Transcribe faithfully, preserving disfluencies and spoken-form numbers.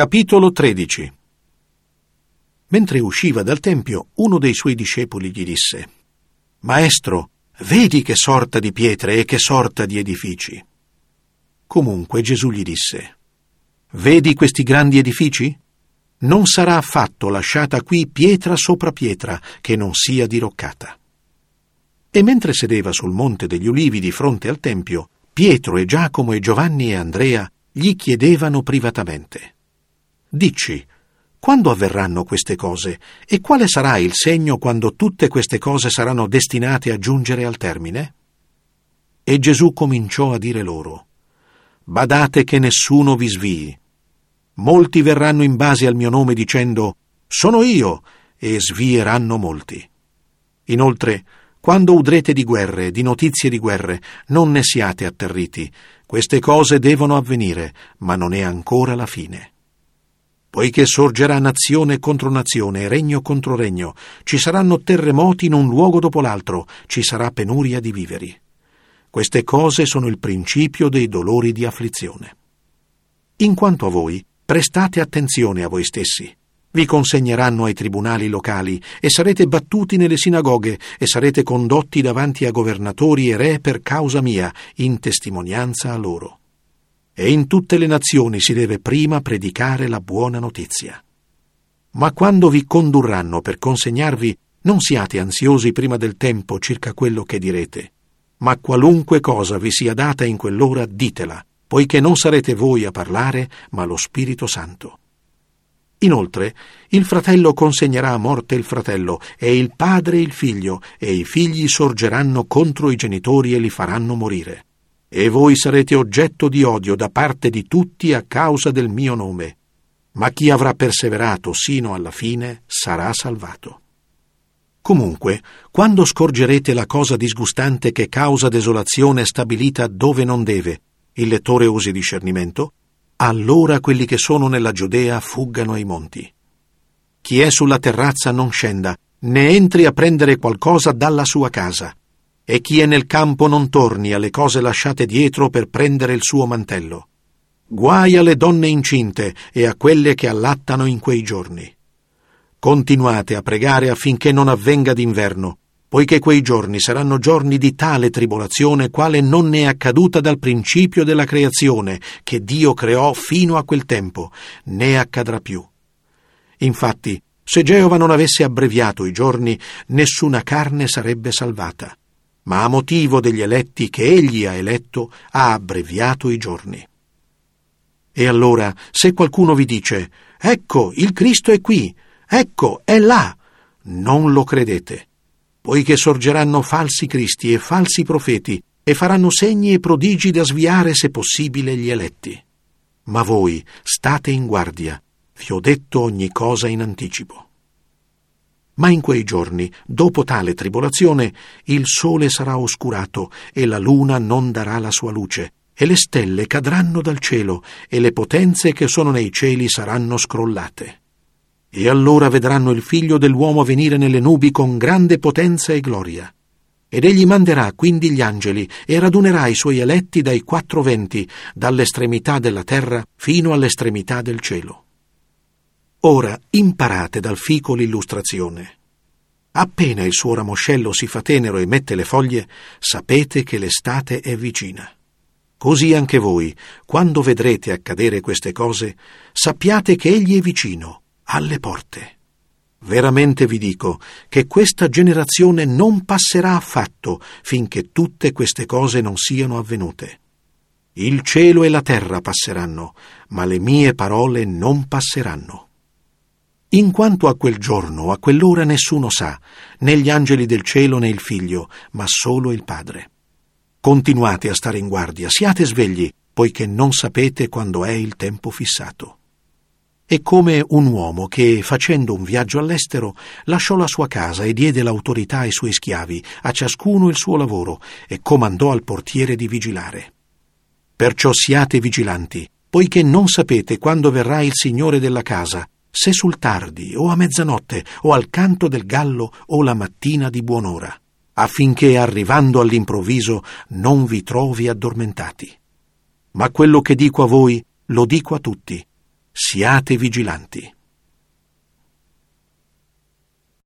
Capitolo tredici. Mentre usciva dal tempio, uno dei suoi discepoli gli disse: «Maestro, vedi che sorta di pietre e che sorta di edifici». Comunque Gesù gli disse: «Vedi questi grandi edifici? Non sarà affatto lasciata qui pietra sopra pietra che non sia diroccata». E mentre sedeva sul monte degli Ulivi di fronte al tempio, Pietro e Giacomo e Giovanni e Andrea gli chiedevano privatamente: «Dici, quando avverranno queste cose e quale sarà il segno quando tutte queste cose saranno destinate a giungere al termine?» E Gesù cominciò a dire loro: «Badate che nessuno vi svii. Molti verranno in base al mio nome dicendo: sono io, e svieranno molti. Inoltre, quando udrete di guerre, di notizie di guerre, non ne siate atterriti. Queste cose devono avvenire, ma non è ancora la fine. Poiché sorgerà nazione contro nazione e regno contro regno, ci saranno terremoti in un luogo dopo l'altro, ci sarà penuria di viveri. Queste cose sono il principio dei dolori di afflizione. In quanto a voi, prestate attenzione a voi stessi. Vi consegneranno ai tribunali locali e sarete battuti nelle sinagoghe e sarete condotti davanti a governatori e re per causa mia, in testimonianza a loro. E in tutte le nazioni si deve prima predicare la buona notizia. Ma quando vi condurranno per consegnarvi, non siate ansiosi prima del tempo circa quello che direte, ma qualunque cosa vi sia data in quell'ora ditela, poiché non sarete voi a parlare, ma lo Spirito Santo. Inoltre, il fratello consegnerà a morte il fratello, e il padre il figlio, e i figli sorgeranno contro i genitori e li faranno morire. E voi sarete oggetto di odio da parte di tutti a causa del mio nome. Ma chi avrà perseverato sino alla fine sarà salvato. Comunque, quando scorgerete la cosa disgustante che causa desolazione stabilita dove non deve, il lettore usi discernimento, allora quelli che sono nella Giudea fuggano ai monti. Chi è sulla terrazza non scenda, né entri a prendere qualcosa dalla sua casa, e chi è nel campo non torni alle cose lasciate dietro per prendere il suo mantello. Guai alle donne incinte e a quelle che allattano in quei giorni. Continuate a pregare affinché non avvenga d'inverno, poiché quei giorni saranno giorni di tale tribolazione quale non ne è accaduta dal principio della creazione, che Dio creò fino a quel tempo, né accadrà più. Infatti, se Geova non avesse abbreviato i giorni, nessuna carne sarebbe salvata, ma a motivo degli eletti che Egli ha eletto, ha abbreviato i giorni. E allora, se qualcuno vi dice: «Ecco, il Cristo è qui, ecco, è là», non lo credete. Poiché sorgeranno falsi cristi e falsi profeti, e faranno segni e prodigi da sviare, se possibile, gli eletti. Ma voi state in guardia, vi ho detto ogni cosa in anticipo. Ma in quei giorni, dopo tale tribolazione, il sole sarà oscurato, e la luna non darà la sua luce, e le stelle cadranno dal cielo, e le potenze che sono nei cieli saranno scrollate. E allora vedranno il Figlio dell'uomo venire nelle nubi con grande potenza e gloria. Ed egli manderà quindi gli angeli e radunerà i suoi eletti dai quattro venti, dall'estremità della terra fino all'estremità del cielo. Ora imparate dal fico l'illustrazione. Appena il suo ramoscello si fa tenero e mette le foglie, sapete che l'estate è vicina. Così anche voi, quando vedrete accadere queste cose, sappiate che egli è vicino, alle porte. Veramente vi dico che questa generazione non passerà affatto finché tutte queste cose non siano avvenute. Il cielo e la terra passeranno, ma le mie parole non passeranno. In quanto a quel giorno, a quell'ora nessuno sa, né gli angeli del cielo né il Figlio, ma solo il Padre. Continuate a stare in guardia, siate svegli, poiché non sapete quando è il tempo fissato. È come un uomo che, facendo un viaggio all'estero, lasciò la sua casa e diede l'autorità ai suoi schiavi, a ciascuno il suo lavoro, e comandò al portiere di vigilare. Perciò siate vigilanti, poiché non sapete quando verrà il Signore della casa, se sul tardi, o a mezzanotte, o al canto del gallo, o la mattina di buon'ora, affinché arrivando all'improvviso non vi trovi addormentati. Ma quello che dico a voi lo dico a tutti. siate vigilanti.